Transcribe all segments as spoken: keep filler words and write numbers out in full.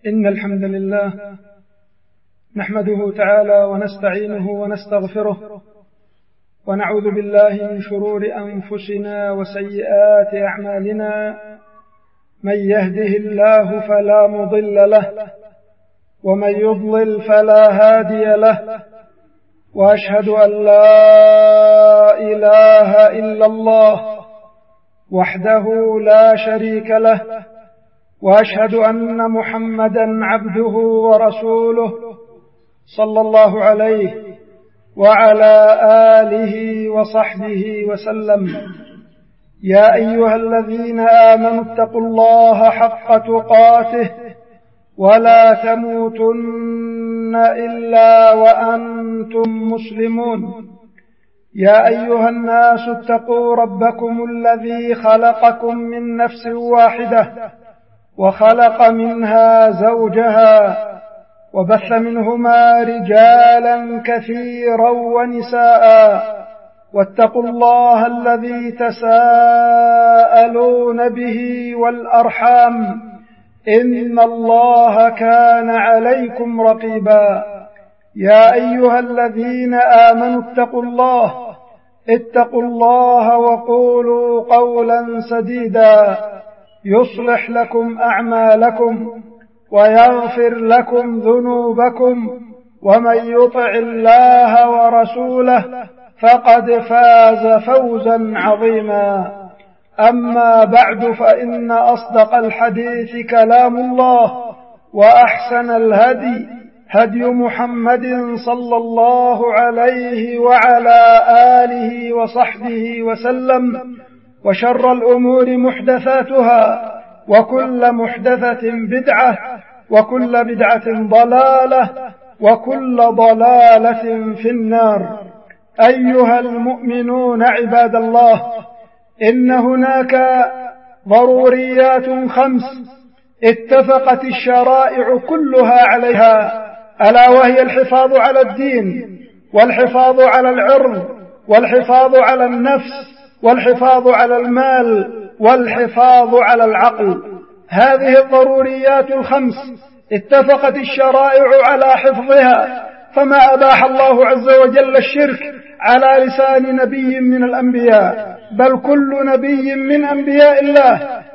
إن الحمد لله نحمده تعالى ونستعينه ونستغفره ونعوذ بالله من شرور أنفسنا وسيئات أعمالنا. من يهده الله فلا مضل له ومن يضلل فلا هادي له، وأشهد أن لا إله إلا الله وحده لا شريك له، وأشهد أن محمدا عبده ورسوله صلى الله عليه وعلى آله وصحبه وسلم. يا أيها الذين آمنوا اتقوا الله حق تقاته ولا تموتن إلا وأنتم مسلمون. يا أيها الناس اتقوا ربكم الذي خلقكم من نفس واحدة وخلق منها زوجها وبث منهما رجالا كثيرا ونساء، واتقوا الله الذي تساءلون به والأرحام إن الله كان عليكم رقيبا. يا أيها الذين آمنوا اتقوا الله اتقوا الله وقولوا قولا سديدا يصلح لكم أعمالكم ويغفر لكم ذنوبكم، ومن يطع الله ورسوله فقد فاز فوزا عظيما. أما بعد، فإن أصدق الحديث كلام الله، وأحسن الهدي هدي محمد صلى الله عليه وعلى آله وصحبه وسلم، وشر الأمور محدثاتها، وكل محدثة بدعة، وكل بدعة ضلالة، وكل ضلالة في النار. أيها المؤمنون عباد الله، إن هناك ضروريات خمس اتفقت الشرائع كلها عليها، ألا وهي الحفاظ على الدين، والحفاظ على العرض، والحفاظ على النفس، والحفاظ على المال، والحفاظ على العقل. هذه الضروريات الخمس اتفقت الشرائع على حفظها، فما أباح الله عز وجل الشرك على لسان نبي من الأنبياء، بل كل نبي من أنبياء الله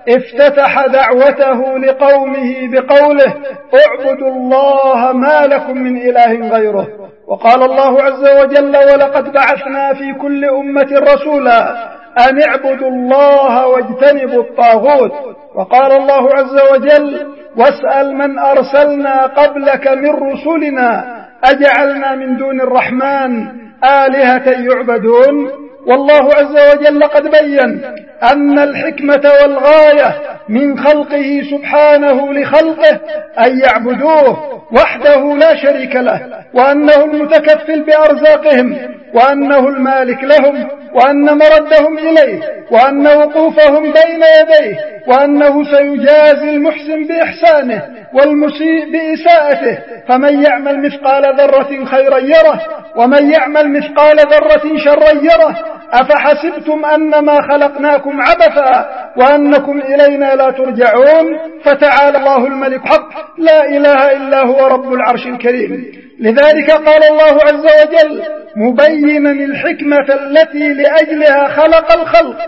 افتتح دعوته لقومه بقوله: اعبدوا الله ما لكم من إله غيره. وقال الله عز وجل: ولقد بعثنا في كل أمة رسولا أن اعبدوا الله واجتنبوا الطاغوت. وقال الله عز وجل: واسأل من أرسلنا قبلك من رسلنا أجعلنا من دون الرحمن آلهة يعبدون. والله عز وجل قد بين أن الحكمة والغاية من خلقه سبحانه لخلقه أن يعبدوه وحده لا شريك له، وأنه المتكفل بأرزاقهم، وأنه المالك لهم، وأن مردهم إليه، وأن وقوفهم بين يديه، وأنه سيجازي المحسن بإحسانه والمسيء بإساءته. فمن يعمل مثقال ذرة خيرا يره، ومن يعمل مثقال ذرة شرا يره. أفحسبتم أنما خلقناكم عبثا وأنكم إلينا لا ترجعون. فتعالى الله الملك حق لا إله إلا هو رب العرش الكريم. لذلك قال الله عز وجل مبينا الحكمة التي لأجلها خلق الخلق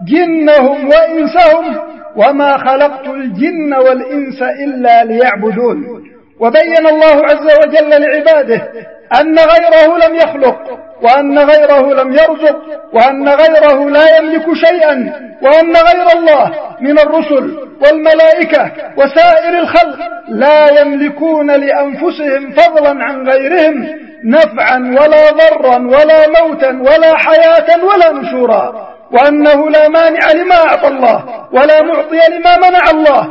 جنهم وإنسهم وما خلقت الجن والإنس إلا ليعبدون. وبين الله عز وجل لعباده أن غيره لم يخلق، وأن غيره لم يرزق، وأن غيره لا يملك شيئا، وأن غير الله من الرسل والملائكة وسائر الخلق لا يملكون لأنفسهم فضلا عن غيرهم نفعا ولا ضرا ولا موتا ولا حياة ولا نشورا، وأنه لا مانع لما أعطى الله ولا معطي لما منع الله.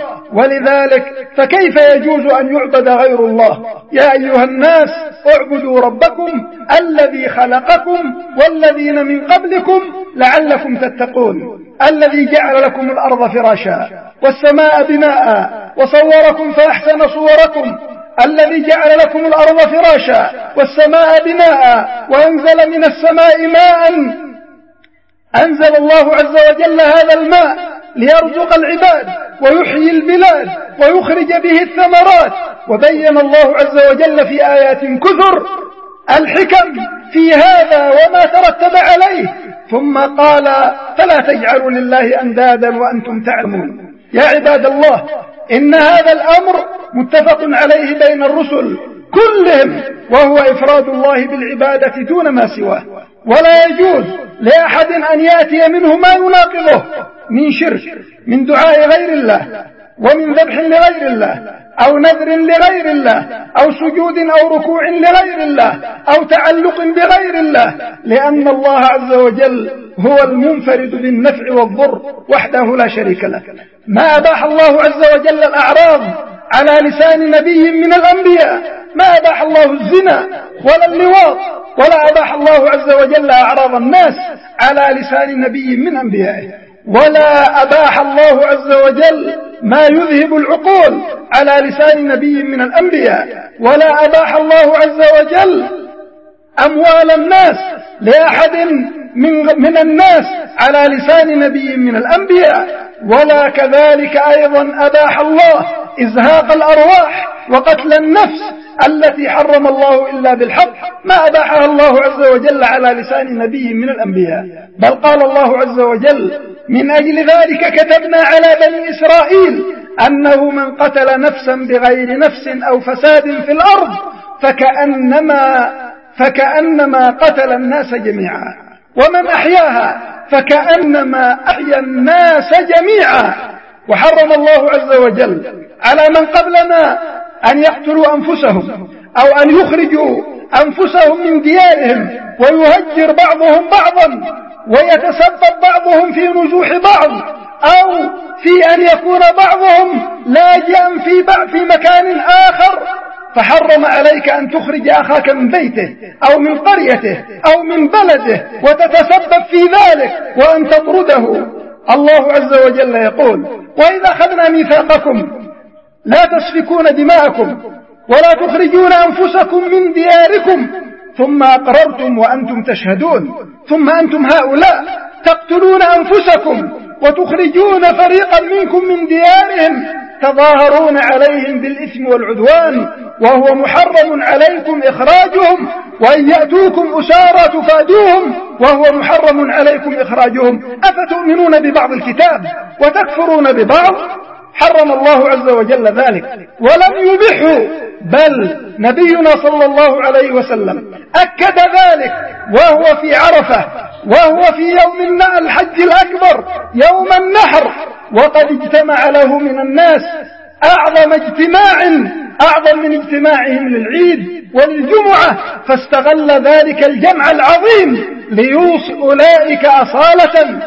ولذلك فكيف يجوز أن يعبد غير الله؟ يا أيها الناس اعبدوا ربكم الذي خلقكم والذين من قبلكم لعلكم تتقون، الذي جعل لكم الأرض فراشا والسماء بناء وصوركم فأحسن صوركم، الذي جعل لكم الأرض فراشا والسماء بناء وأنزل من السماء ماء. أنزل الله عز وجل هذا الماء ليرزق العباد ويحيي البلاد ويخرج به الثمرات. وبين الله عز وجل في آيات كثر الحكم في هذا وما ترتب عليه، ثم قال فلا تجعلوا لله أندادا وأنتم تعلمون. يا عباد الله، إن هذا الأمر متفق عليه بين الرسل كلهم، وهو إفراد الله بالعبادة دون ما سواه، ولا يجوز لأحد أن يأتي منه ما يناقضه من شرك، من دعاء غير الله، ومن ذبح لغير الله، أو نذر لغير الله، أو سجود أو ركوع لغير الله، أو تعلق بغير الله، لأن الله عز وجل هو المنفرد بالنفع والضر وحده لا شريك له. ما أباح الله عز وجل الأعراض على لسان نبي من الأنبياء، ما أباح الله الزنا ولا اللواط، ولا أباح الله عز وجل أعراض الناس على لسان نبي من أنبيائه، ولا أباح الله عز وجل ما يذهب العقول على لسان نبي من الأنبياء، ولا أباح الله عز وجل أموال الناس لأحد من, من الناس على لسان نبي من الأنبياء، ولا كذلك أيضا أباح الله إزهاق الأرواح وقتل النفس التي حرم الله إلا بالحق، ما أباحها الله عز وجل على لسان نبي من الأنبياء. بل قال الله عز وجل من أجل ذلك كتبنا على بني إسرائيل أنه من قتل نفسا بغير نفس أو فساد في الأرض فكأنما, فكأنما قتل الناس جميعا، ومن أحياها فكأنما أحيا الناس جميعا. وحرم الله عز وجل على من قبلنا أن يقتلوا أنفسهم أو أن يخرجوا أنفسهم من ديارهم ويهجر بعضهم بعضا ويتسبب بعضهم في نزوح بعض، أو في أن يكون بعضهم لاجئا في بعض في مكان آخر، فحرم عليك أن تخرج أخاك من بيته أو من قريته أو من بلده وتتسبب في ذلك وأن تطرده. الله عز وجل يقول وإذا أخذنا ميثاقكم لا تسفكون دماءكم ولا تخرجون أنفسكم من دياركم ثم أقررتم وأنتم تشهدون، ثم أنتم هؤلاء تقتلون أنفسكم وتخرجون فريقا منكم من ديارهم تظاهرون عليهم بالإثم والعدوان وهو محرم عليكم إخراجهم، وإن يأتوكم أسارى تفادوهم وهو محرم عليكم إخراجهم، أفتؤمنون ببعض الكتاب وتكفرون ببعض؟ حرم الله عز وجل ذلك ولم يبحه، بل نبينا صلى الله عليه وسلم أكد ذلك وهو في عرفة، وهو في يوم الحج الأكبر يوم النحر، وقد اجتمع له من الناس أعظم اجتماع أعظم من اجتماعهم للعيد وللجمعة، فاستغل ذلك الجمع العظيم ليوصي أولئك أصالة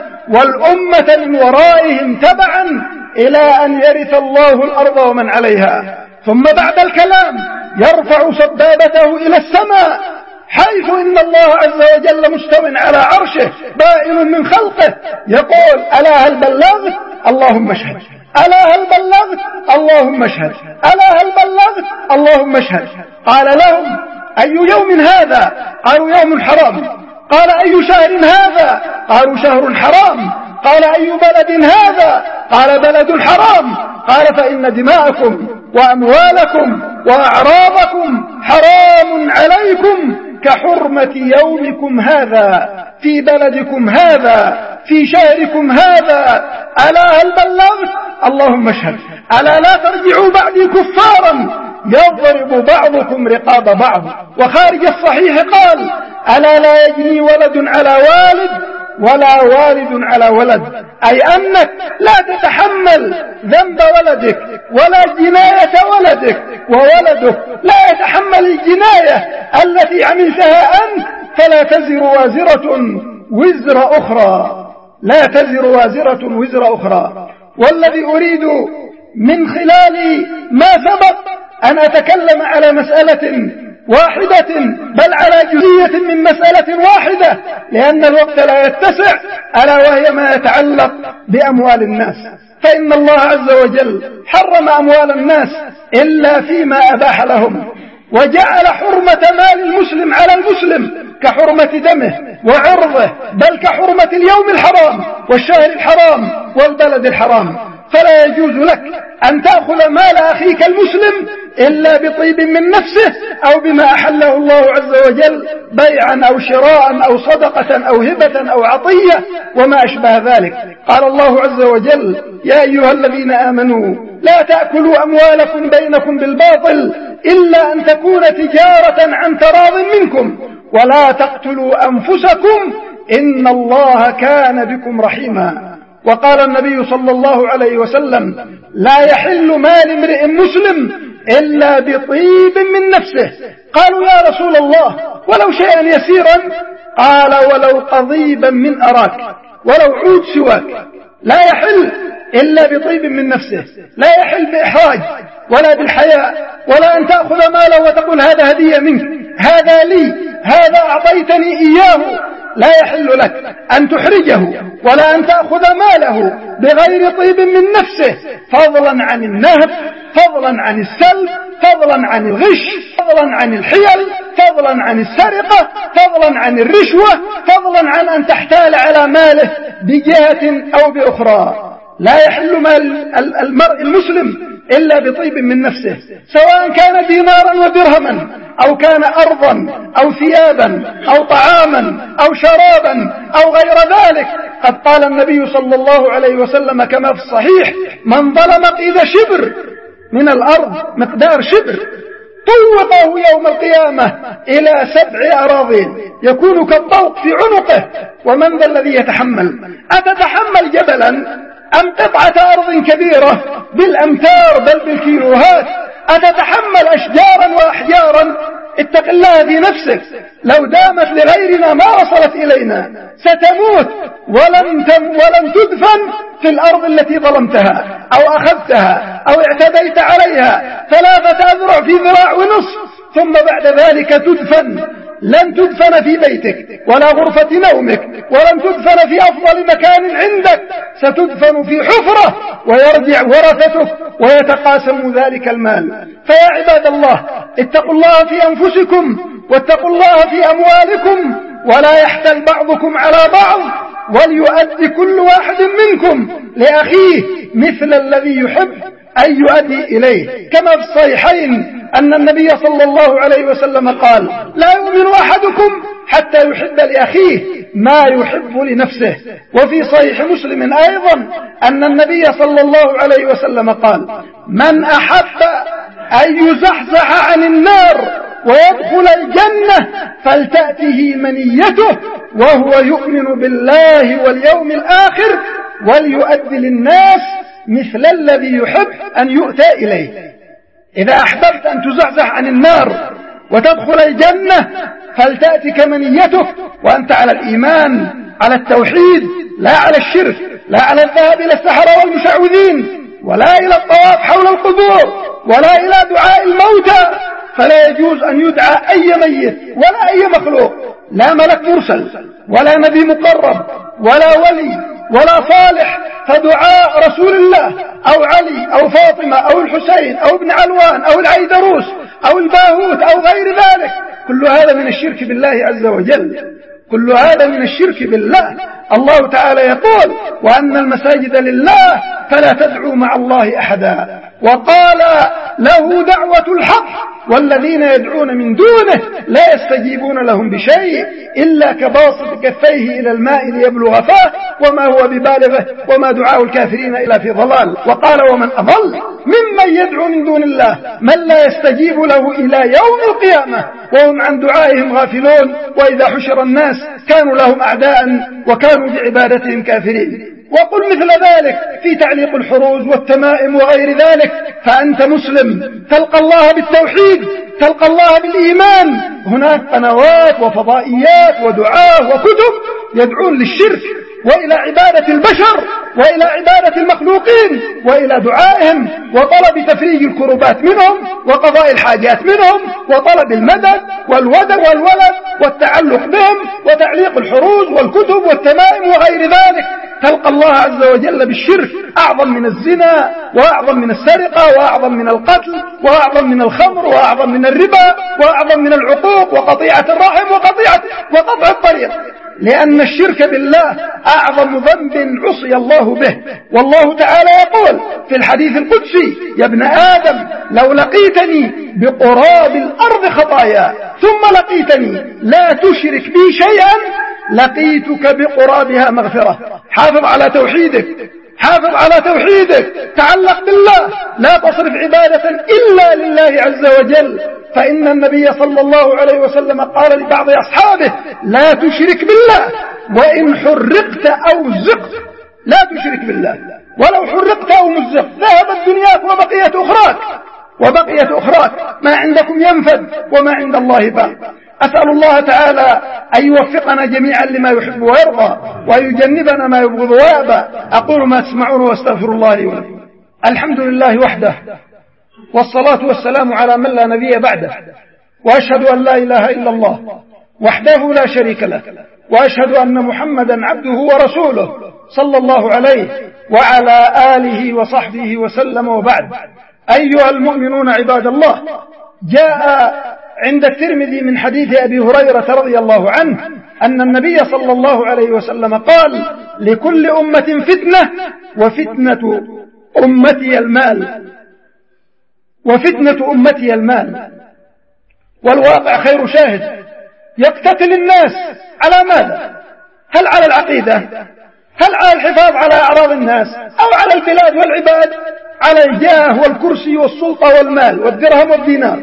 والأمة من ورائهم تبعا إلى أن يرث الله الأرض ومن عليها. ثم بعد الكلام يرفع سبابته إلى السماء حيث إن الله عز وجل مستو على عرشه بائن من خلقه، يقول ألا هل بلغت؟ اللهم اشهد. ألا هل بلغت؟ اللهم اشهد. ألا هل بلغت؟ اللهم اشهد. قال لهم أي يوم هذا؟ قالوا يوم حرام. قال أي شهر هذا؟ قالوا شهر حرام. قال أي بلد هذا؟ قال بلد حرام. قال فإن دماءكم وأموالكم وأعراضكم حرام عليكم كحرمة يومكم هذا في بلدكم هذا في شهركم هذا. ألا هل بلغت؟ اللهم اشهد. ألا لا ترجعوا بعدي كفارا يضرب بعضكم رقاب بعض. وخارج الصحيح قال ألا لا يجني ولد على والد ولا والد على ولد، أي أنك لا تتحمل ذنب ولدك ولا جناية ولدك، وولدك لا يتحمل الجناية التي عملتها أنت، فلا تزر وازرة وزر أخرى، لا تزر وازرة وزر أخرى. والذي أريد من خلال ما سبق أن أتكلم على مسألة واحدة، بل على جزئية من مسألة واحدة، لأن الوقت لا يتسع، ألا وهي ما يتعلق بأموال الناس. فإن الله عز وجل حرم أموال الناس إلا فيما أباح لهم، وجعل حرمة مال المسلم على المسلم كحرمة دمه وعرضه، بل كحرمة اليوم الحرام والشهر الحرام والبلد الحرام. فلا يجوز لك أن تأخذ مال أخيك المسلم إلا بطيب من نفسه أو بما أحله الله عز وجل بيعا أو شراء أو صدقة أو هبة أو عطية وما أشبه ذلك. قال الله عز وجل: يا أيها الذين آمنوا لا تأكلوا أموالكم بينكم بالباطل إلا أن تكون تجارة عن تراض منكم ولا تقتلوا أنفسكم إن الله كان بكم رحيما. وقال النبي صلى الله عليه وسلم: لا يحل مال امرئ مسلم إلا بطيب من نفسه. قالوا: يا رسول الله ولو شيئا يسيرا؟ قال: ولو قضيبا من أراك، ولو عود سواك. لا يحل إلا بطيب من نفسه، لا يحل بإحراج ولا بالحياء، ولا أن تأخذ ماله وتقول هذا هدية منك، هذا لي، هذا أعطيتني إياه. لا يحل لك أن تحرجه ولا أن تأخذ ماله بغير طيب من نفسه، فضلا عن النهب، فضلا عن السلب، فضلا عن الغش، فضلا عن الحيل، فضلا عن السرقة، فضلا عن الرشوة، فضلا عن أن تحتال على ماله بجهة أو بأخرى. لا يحل مال المرء المسلم إلا بطيب من نفسه، سواء كان دينارا ودرهما أو كان أرضا أو ثيابا أو طعاما أو شرابا أو غير ذلك. قد قال النبي صلى الله عليه وسلم كما في الصحيح: من ظلم قيد شبر من الأرض، مقدار شبر، طوقه يوم القيامة إلى سبع أراضين يكون كالطوق في عنقه. ومن ذا الذي يتحمل؟ أتتحمل جبلا أم قطعة أرض كبيرة بالأمتار بل بالكيلوهات؟ أتتحمل أشجارا وأحجارا؟ اتق الله في نفسك، لو دامت لغيرنا ما وصلت إلينا. ستموت ولن, ولن تدفن في الأرض التي ظلمتها أو أخذتها أو اعتديت عليها ثلاثة أذرع في ذراع ونصف، ثم بعد ذلك تدفن. لن تدفن في بيتك ولا غرفة نومك، ولن تدفن في أفضل مكان عندك، ستدفن في حفرة ويرجع ورثتك ويتقاسم ذلك المال. فيا عباد الله، اتقوا الله في أنفسكم واتقوا الله في أموالكم، ولا يحتل بعضكم على بعض، وليؤدي كل واحد منكم لأخيه مثل الذي يحب أن يؤدي إليه. كما في الصحيحين أن النبي صلى الله عليه وسلم قال: لا يؤمن أحدكم حتى يحب لأخيه ما يحب لنفسه. وفي صحيح مسلم أيضا أن النبي صلى الله عليه وسلم قال: من أحب أن يزحزح عن النار ويدخل الجنة فلتأته منيته وهو يؤمن بالله واليوم الآخر وليؤدي للناس مثل الذي يحب أن يؤتى إليه. إذا أحببت أن تزحزح عن النار وتدخل الجنة فلتأتك منيتك وأنت على الإيمان، على التوحيد، لا على الشرك، لا على الذهاب إلى السحرة والمشعوذين، ولا إلى الطواف حول القبور، ولا إلى دعاء الموتى. فلا يجوز أن يدعى أي ميت ولا أي مخلوق، لا ملك مرسل ولا نبي مقرب ولا ولي ولا صالح. فدعاء رسول الله أو علي أو فاطمة أو الحسين أو ابن علوان أو العيدروس أو الباهوت أو غير ذلك، كل هذا من الشرك بالله عز وجل، كل هذا من الشرك بالله. الله تعالى يقول: وأن المساجد لله فلا تدعوا مع الله أحدا. وقال: له دعوة الحق والذين يدعون من دونه لا يستجيبون لهم بشيء إلا كباسط كفيه إلى الماء ليبلغ فاه وما هو ببالغه وما دعاء الكافرين إلا في ضلال. وقال: ومن أضل ممن يدعو من دون الله من لا يستجيب له إلى يوم القيامة وهم عن دعائهم غافلون وإذا حشر الناس كانوا لهم أعداء وكانوا بعبادتهم كافرين. وقل مثل ذلك في تعليق الحروز والتمائم وغير ذلك. فأنت مسلم تلقى الله بالتوحيد، تلقى الله بالإيمان. هناك قنوات وفضائيات ودعاة وكتب يدعون للشرك وإلى عبادة البشر وإلى عبادة المخلوقين وإلى دعائهم وطلب تفريج الكربات منهم وقضاء الحاجات منهم وطلب المدد والودد والولد والتعلق بهم وتعليق الحروز والكتب والتمائم وغير ذلك. تلقى الله عز وجل بالشرك أعظم من الزنا وأعظم من السرقة وأعظم من القتل وأعظم من الخمر وأعظم من الربا وأعظم من العقوق وقطيعة الرحم وقطيعة وقطع الطريق، لأن الشرك بالله أعظم ذنب عصي الله به. والله تعالى يقول في الحديث القدسي: يا ابن آدم لو لقيتني بقراب الأرض خطايا ثم لقيتني لا تشرك بي شيئا لقيتك بقرابها مغفرة. حافظ على توحيدك، حافظ على توحيدك، تعلق بالله، لا تصرف عبادة إلا لله عز وجل. فإن النبي صلى الله عليه وسلم قال لبعض أصحابه: لا تشرك بالله وإن حرقت أو زقت. لا تشرك بالله ولو حرقت أو مزقت، ذهبت دنياك وبقيت أخراك وبقيت أخراك ما عندكم ينفد وما عند الله باق. أسأل الله تعالى أن يوفقنا جميعا لما يحب ويرضى ويجنبنا ما يبغض ويأبى. أقول ما تسمعون واستغفر الله لي ولكم. الحمد لله وحده، والصلاة والسلام على من لا نبي بعده، وأشهد أن لا إله إلا الله وحده لا شريك له، وأشهد أن محمدا عبده ورسوله صلى الله عليه وعلى آله وصحبه وسلم. وبعد، أيها المؤمنون عباد الله، جاء عند الترمذي من حديث أبي هريرة رضي الله عنه أن النبي صلى الله عليه وسلم قال: لكل أمة فتنة وفتنة أمتي المال وفتنة أمتي المال. والواقع خير شاهد. يقتتل الناس على ماذا؟ هل على العقيدة؟ هل على الحفاظ على أعراض الناس؟ أو على البلاد والعباد؟ على الجاه والكرسي والسلطة والمال والدرهم والدينار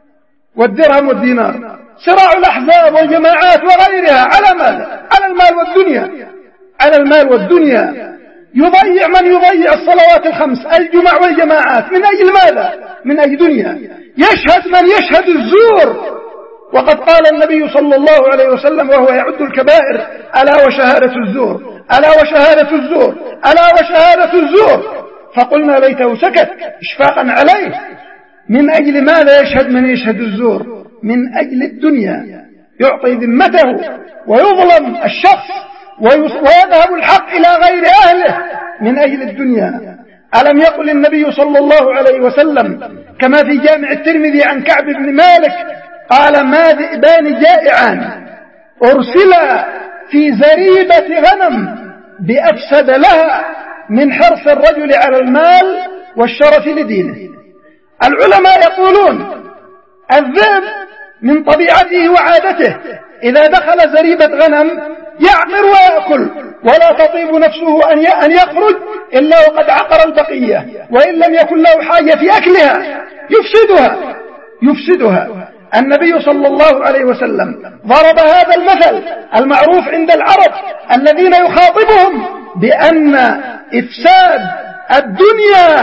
والدرهم والدينار. صراع الأحزاب والجماعات وغيرها على ماذا؟ على المال والدنيا، على المال والدنيا. يضيع من يضيع الصلوات الخمس، الجمع والجماعات، من أجل ماذا؟ من أجل دنيا. يشهد من يشهد الزور، وقد قال النبي صلى الله عليه وسلم وهو يعد الكبائر: ألا وشهادة الزور، ألا وشهادة الزور، ألا وشهادة الزور. فقلنا ليته سكت إشفاقا عليه. من أجل ماذا يشهد من يشهد الزور؟ من أجل الدنيا. يعطي ذمته ويظلم الشخص ويذهب الحق إلى غير أهله من أجل الدنيا. ألم يقل النبي صلى الله عليه وسلم كما في جامع الترمذي عن كعب بن مالك قال: ما ذئبان جائعان أرسلا في زريبة غنم بأفسد لها من حرص الرجل على المال والشرف لدينه. العلماء يقولون: الذئب من طبيعته وعادته إذا دخل زريبة غنم يعقر ويأكل، ولا تطيب نفسه أن يخرج إلا وقد عقر البقية، وإن لم يكن له حاجة في أكلها يفسدها يفسدها. النبي صلى الله عليه وسلم ضرب هذا المثل المعروف عند العرب الذين يخاطبهم بأن إفساد الدنيا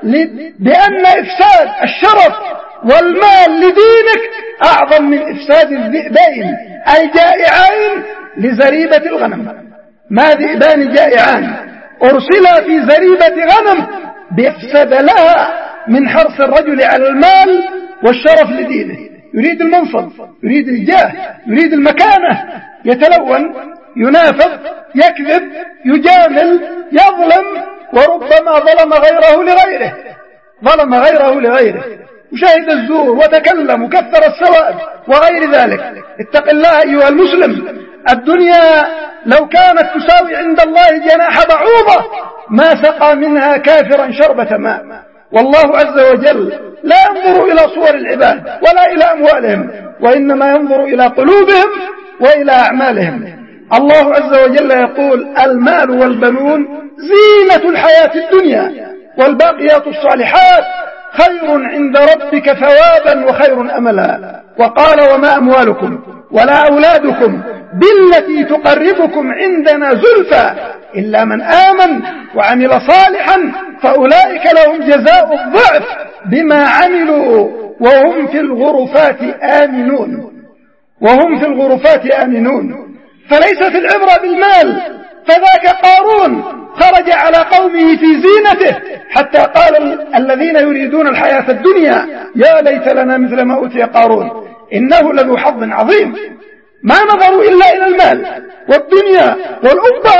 بأن إفساد الشرف والمال لدينك أعظم من إفساد الذئبين الجائعين لزريبة الغنم. ما ذئبان جائعان أرسلا في زريبة غنم بأفسد لها من حرص الرجل على المال والشرف لدينه. يريد المنصب، يريد الجاه، يريد المكانة، يتلون، ينافق، يكذب، يجامل، يظلم، وربما ظلم غيره لغيره ظلم غيره لغيره وشهد الزور وتكلم وكثر السواد وغير ذلك. اتق الله أيها المسلم. الدنيا لو كانت تساوي عند الله جناح بعوضة ما سقى منها كافرا شربة ماء. والله عز وجل لا ينظر إلى صور العباد ولا إلى أموالهم، وإنما ينظر إلى قلوبهم وإلى أعمالهم. الله عز وجل يقول: المال والبنون زينة الحياة الدنيا والباقيات الصالحات خير عند ربك ثوابا وخير أملا. وقال: وما أموالكم ولا أولادكم بالتي تقربكم عندنا زلفى إلا من آمن وعمل صالحا فأولئك لهم جزاء الضعف بما عملوا وهم في الغرفات آمنون وهم في الغرفات آمنون. فليست العبرة بالمال، فذاك قارون خرج على قومه في زينته حتى قال الذين يريدون الحياة الدنيا: يا ليت لنا مثل ما أوتي قارون إنه لذو حظ عظيم. ما نظروا إلا إلى المال والدنيا والأبة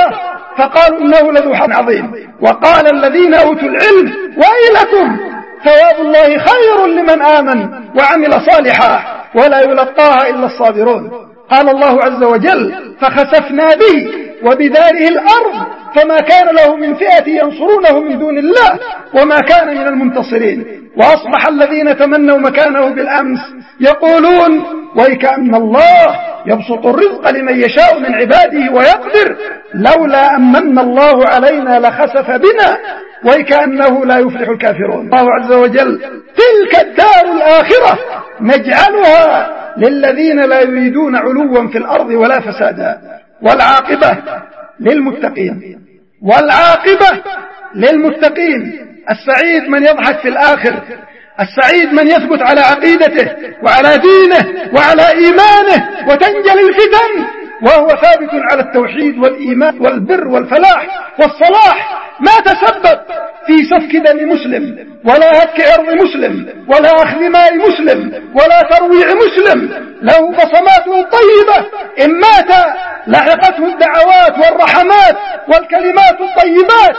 فقالوا إنه لذو حظ عظيم. وقال الذين أوتوا العلم ويلكم ثواب الله خير لمن آمن وعمل صالحا ولا يلقاها إلا الصابرون. قال الله عز وجل فخسفنا به وبداره الأرض فما كان له من فئة ينصرونه من دون الله وما كان من المنتصرين. وأصبح الذين تمنوا مكانه بالأمس يقولون ويكأن الله يبسط الرزق لمن يشاء من عباده ويقدر لولا أمن الله علينا لخسف بنا ويكأنه لا يفلح الكافرون. الله عز وجل تلك الدار الآخرة نجعلها للذين لا يريدون علوا في الأرض ولا فسادا والعاقبة للمتقين. والعاقبة للمتقين. السعيد من يضحك في الآخر، السعيد من يثبت على عقيدته وعلى دينه وعلى إيمانه وتنجل الفتن وهو ثابت على التوحيد والإيمان والبر والفلاح والصلاح، ما تسبب في سفك دم مسلم ولا هتك عرض مسلم ولا أخذ ماء مسلم ولا ترويع مسلم، له بصمات طيبة إن مات لحقته الدعوات والرحمات والكلمات الطيبات،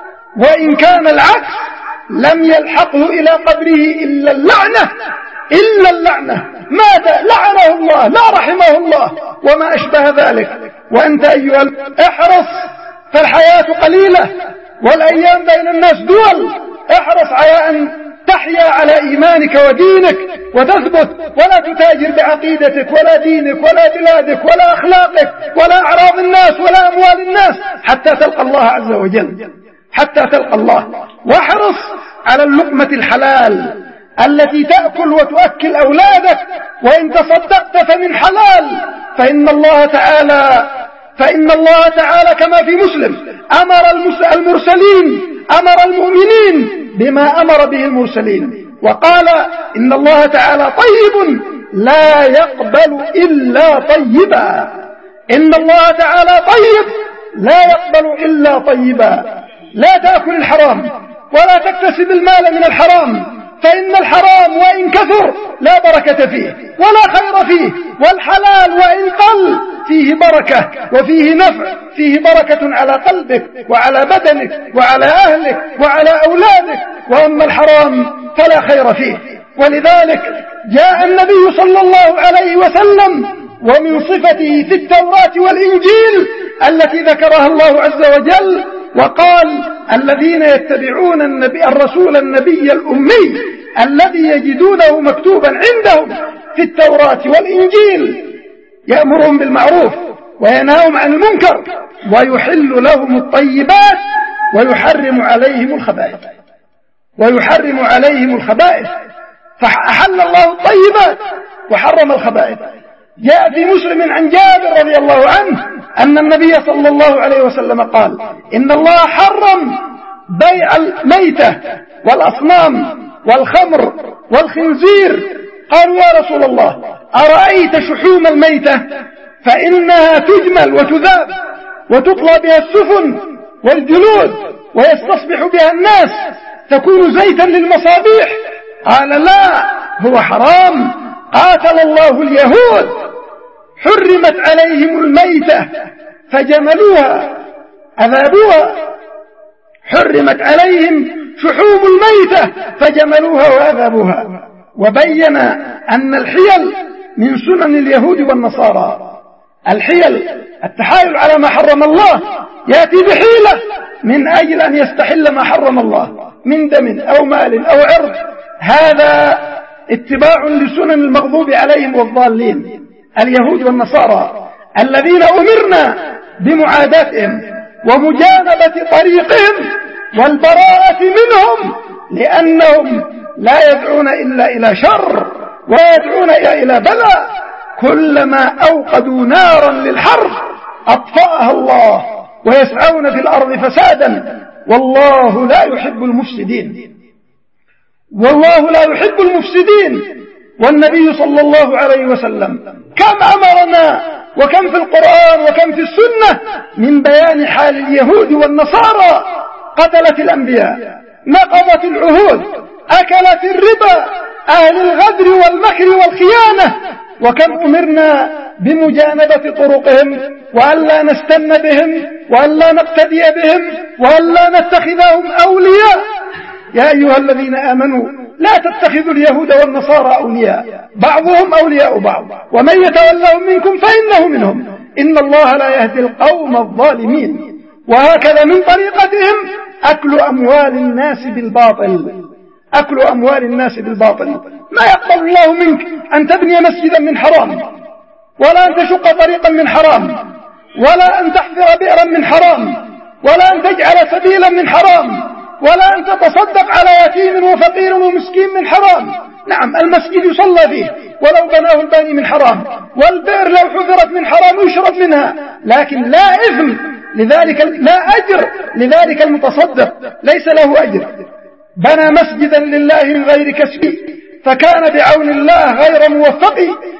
وإن كان العكس لم يلحقه إلى قبره إلا اللعنة إلا اللعنة، ماذا لعنه الله لا رحمه الله وما أشبه ذلك. وأنت أيها احرص، فالحياة قليلة والأيام بين الناس دول، احرص على أن تحيا على إيمانك ودينك وتثبت ولا تتاجر بعقيدتك ولا دينك ولا بلادك ولا أخلاقك ولا أعراض الناس ولا أموال الناس حتى تلقى الله عز وجل، حتى تلقى الله. واحرص على اللقمة الحلال التي تأكل وتؤكل أولادك، وإن تصدقت فمن حلال، فإن الله تعالى فإن الله تعالى كما في مسلم أمر المرسلين أمر المؤمنين بما أمر به المرسلين، وقال إن الله تعالى طيب لا يقبل إلا طيبا. إن الله تعالى طيب لا يقبل إلا طيبا. لا تأكل الحرام ولا تكتسب المال من الحرام، فإن الحرام وإن كثر لا بركة فيه ولا خير فيه، والحلال وإن قل فيه بركة وفيه نفع، فيه بركة على قلبك وعلى بدنك وعلى أهلك وعلى أولادك، وأما الحرام فلا خير فيه. ولذلك جاء النبي صلى الله عليه وسلم ومن صفته في التوراة والإنجيل التي ذكرها الله عز وجل وقال الذين يتبعون النبي الرسول النبي الأمي الذي يجدونه مكتوبا عندهم في التوراة والإنجيل يأمرهم بالمعروف وينهاهم عن المنكر ويحل لهم الطيبات ويحرم عليهم الخبائث ويحرم عليهم الخبائث فأحل الله الطيبات وحرم الخبائث. جاء في مسلم عن جابر رضي الله عنه أن النبي صلى الله عليه وسلم قال إن الله حرم بيع الميتة والأصنام والخمر والخنزير. قالوا يا رسول الله أرأيت شحوم الميتة فإنها تجمل وتذاب وتطلى بها السفن والجلود ويستصبح بها الناس تكون زيتا للمصابيح؟ قال لا، هو حرام. قاتل الله اليهود حرمت عليهم الميتة فجملوها أذابوها، حرمت عليهم شحوم الميتة فجملوها وأذابوها. وبين أن الحيل من سنن اليهود والنصارى. الحيل التحايل على ما حرم الله، يأتي بحيلة من أجل أن يستحل ما حرم الله من دم أو مال أو عرض، هذا اتباع لسنن المغضوب عليهم والضالين اليهود والنصارى الذين أمرنا بمعاداتهم ومجانبة طريقهم والبراءة منهم، لأنهم لا يدعون إلا إلى شر ولا يدعون إلا إلى بلاء. كلما أوقدوا نارا للحرب أطفأها الله ويسعون في الأرض فسادا والله لا يحب المفسدين، والله لا يحب المفسدين. والنبي صلى الله عليه وسلم كم أمرنا وكم في القرآن وكم في السنة من بيان حال اليهود والنصارى، قتلت الأنبياء، نقضت العهود، أكلت الربا، أهل الغدر والمكر والخيانة. وكم أمرنا بمجانبة طرقهم، وألا نستن بهم، وألا نقتدي بهم، وألا نتخذهم أولياء. يا أيها الذين آمنوا لا تتخذوا اليهود والنصارى أولياء، بعضهم أولياء بعض، ومن يتولهم منكم فإنه منهم، إن الله لا يهدي القوم الظالمين. وهكذا من طريقتهم أكل أموال الناس بالباطل، أكل أموال الناس بالباطل. ما يقبل الله منك أن تبني مسجدا من حرام، ولا أن تشق طريقا من حرام، ولا أن تحفر بئرا من حرام، ولا أن تجعل سبيلا من حرام، ولا أن تتصدق على يتيم وفقير ومسكين من حرام. نعم، المسجد يصلى فيه ولو بناه الباني من حرام، والبئر لو حفرت من حرام يشرب منها، لكن لا إثم لذلك، لا أجر لذلك المتصدق، ليس له أجر. بنى مسجدا لله من غير كسب، فكان بعون الله غير موفق،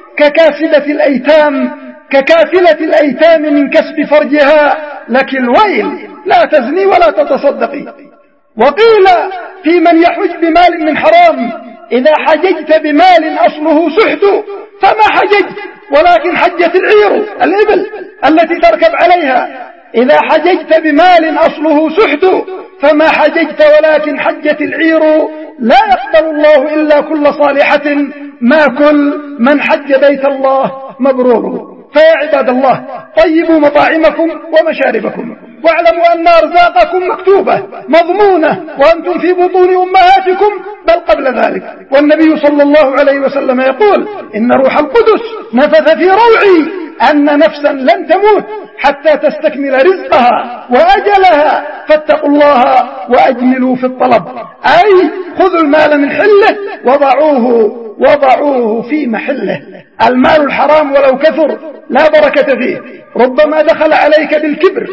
ككاسبة الأيتام ككافلة الأيتام من كسب فرجها، لك الويل لا تزني ولا تتصدقي. وقيل في من يحج بمال من حرام: إذا حججت بمال أصله سحت فما حججت، ولكن حجت العير الإبل التي تركب عليها. إذا حججت بمال أصله سحت فما حججت، ولكن حجت العير. لا يقبل الله إلا كل صالحة، ما كل من حج بيت الله مبرور. فيا عباد الله، طيبوا مطاعمكم ومشاربكم، واعلموا أن أرزاقكم مكتوبة مضمونة وأنتم في بطون أمهاتكم، بل قبل ذلك. والنبي صلى الله عليه وسلم يقول: إن روح القدس نفث في روعي أن نفسا لن تموت حتى تستكمل رزقها وأجلها، فاتقوا الله وأجملوا في الطلب. أي خذوا المال من حله وضعوه وضعوه في محله. المال الحرام ولو كثر لا بركة فيه، ربما دخل عليك بالكبر،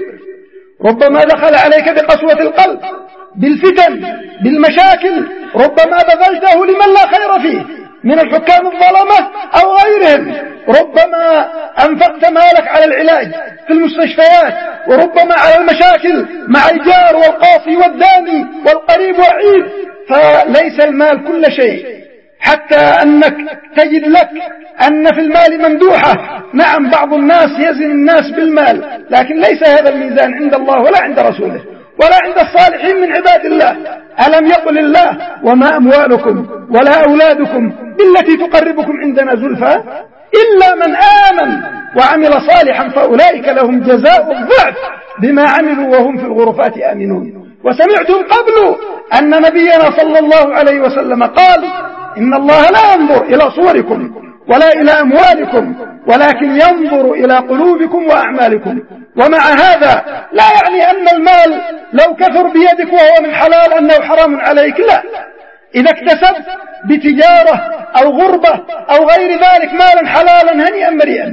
ربما دخل عليك بقسوة القلب، بالفتن، بالمشاكل، ربما بذلته لمن لا خير فيه من الحكام الظلمة أو غيرهم، ربما أنفقت مالك على العلاج في المستشفيات، وربما على المشاكل مع الجار والقاصي والداني والقريب والعيد. فليس المال كل شيء، حتى أنك تجد لك أن في المال ممدوحة. نعم، بعض الناس يزن الناس بالمال، لكن ليس هذا الميزان عند الله ولا عند رسوله ولا عند الصالحين من عباد الله. ألم يقل الله: وما أموالكم ولا أولادكم بالتي تقربكم عندنا زلفى إلا من آمن وعمل صالحا فأولئك لهم جزاء الضعف بما عملوا وهم في الغرفات آمنون. وسمعتم قبل أن نبينا صلى الله عليه وسلم قال: إن الله لا ينظر إلى صوركم ولا إلى أموالكم، ولكن ينظر إلى قلوبكم وأعمالكم. ومع هذا لا يعني أن المال لو كثر بيدك وهو من حلال أنه حرام عليك، لا. إذا اكتسبت بتجارة أو غربة أو غير ذلك مالا حلالا هنيئا مريئا.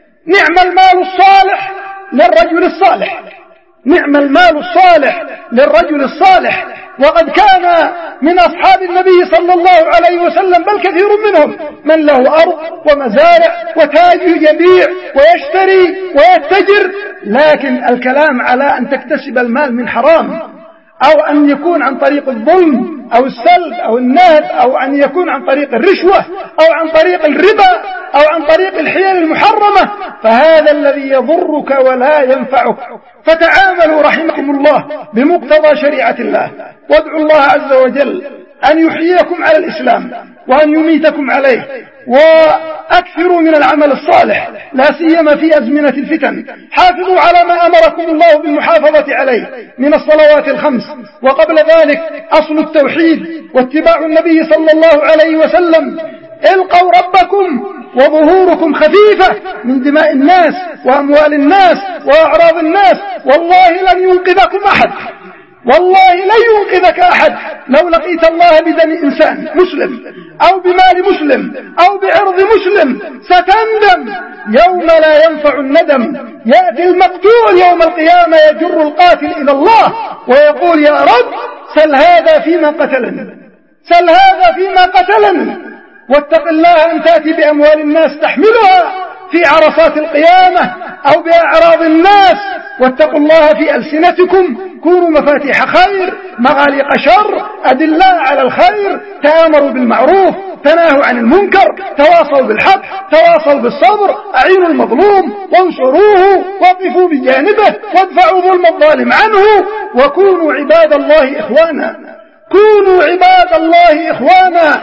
نعم المال الصالح للرجل الصالح، نعم المال الصالح للرجل الصالح. وقد كان من أصحاب النبي صلى الله عليه وسلم بل كثير منهم من له أرض ومزارع وتاج يبيع ويشتري ويتجر، لكن الكلام على أن تكتسب المال من حرام، أو أن يكون عن طريق الظلم أو السلب أو النهب، أو أن يكون عن طريق الرشوة أو عن طريق الربا أو عن طريق الحيل المحرمة، فهذا الذي يضرك ولا ينفعك. فتعاملوا رحمكم الله بمقتضى شريعة الله، وادعوا الله عز وجل أن يحييكم على الإسلام وأن يميتكم عليه، وأكثروا من العمل الصالح لا سيما في أزمنة الفتن. حافظوا على ما أمركم الله بالمحافظة عليه من الصلوات الخمس، وقبل ذلك أصل التوحيد واتباع النبي صلى الله عليه وسلم. القوا ربكم وظهوركم خفيفة من دماء الناس وأموال الناس وأعراض الناس، والله لن ينقذكم أحد، والله لن ينقذك أحد لو لقيت الله بدم إنسان مسلم أو بمال مسلم أو بعرض مسلم. ستندم يوم لا ينفع الندم. يأتي المقتول يوم القيامة يجر القاتل إلى الله ويقول: يا رب سل هذا فيما قتلني، سل هذا فيما قتلني. واتق الله أن تأتي بأموال الناس تحملها في عرصات القيامة أو بأعراض الناس. واتقوا الله في ألسنتكم، كونوا مفاتيح خير مغاليق شر، أدلاء على الخير، تآمروا بالمعروف تناهوا عن المنكر، تواصوا بالحق، تواصوا بالصبر، أعينوا المظلوم وانصروه وقفوا بجانبه وادفعوا ظلم الظالم عنه، وكونوا عباد الله إخوانا، كونوا عباد الله إخوانا،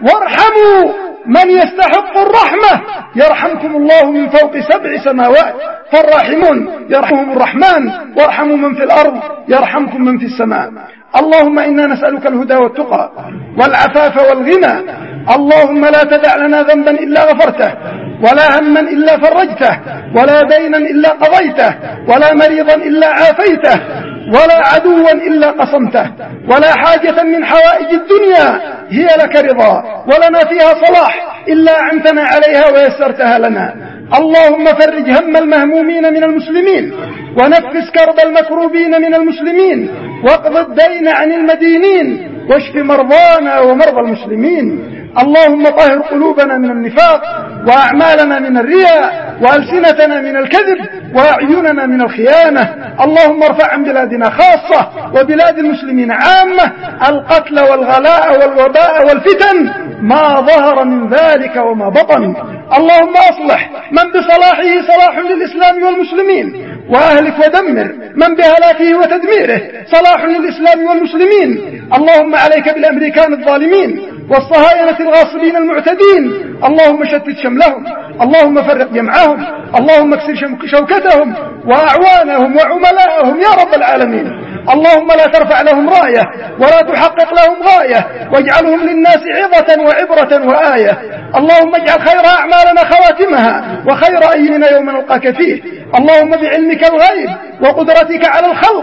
وارحموا من يستحق الرحمة يرحمكم الله من فوق سبع سماوات، فالراحمون يرحمهم الرحمن، وارحموا من في الأرض يرحمكم من في السماء. اللهم إنا نسألك الهدى والتقى والعفاف والغنى. اللهم لا تدع لنا ذنبا إلا غفرته، ولا هما إلا فرجته، ولا دينا إلا قضيته، ولا مريضا إلا عافيته، ولا عدوا إلا قصمته، ولا حاجة من حوائج الدنيا هي لك رضا ولنا فيها صلاح إلا أعنتنا عليها ويسرتها لنا. اللهم فرج هم المهمومين من المسلمين، ونفس كرب المكروبين من المسلمين، واقض الدين عن المدينين، واشف مرضانا ومرضى المسلمين. اللهم طهر قلوبنا من النفاق، وأعمالنا من الرياء، وألسنتنا من الكذب، وأعيننا من الخيانة. اللهم ارفع عن بلادنا خاصة وبلاد المسلمين عامة القتل والغلاء والوباء والفتن ما ظهر من ذلك وما بطن. اللهم أصلح من بصلاحه صلاح للإسلام والمسلمين، وأهلك ودمر من بهلاكه وتدميره صلاح للإسلام والمسلمين. اللهم عليك بالأمريكان الظالمين والصهاينة الغاصبين المعتدين، اللهم شتت شملهم، اللهم فرق جمعهم، اللهم اكسر شوكتهم وأعوانهم وعملاءهم يا رب العالمين. اللهم لا ترفع لهم راية ولا تحقق لهم غاية، واجعلهم للناس عظة وعبرة وآية. اللهم اجعل خير أعمالنا خواتمها، وخير أيمنا يوم نلقاك فيه. اللهم بعلمك الغيب وقدرتك على الخلق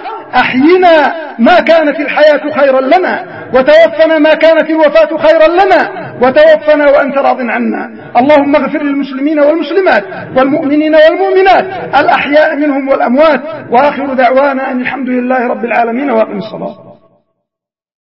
أحينا ما كانت الحياة خيرا لنا، وتوفنا ما كانت الوفاة خيرا لنا، وتوفنا وأنت راض عنا. اللهم اغفر للمسلمين والمسلمات والمؤمنين والمؤمنات الأحياء منهم والأموات، وآخر دعوانا أن الحمد لله رب العالمين، وأقم الصلاة.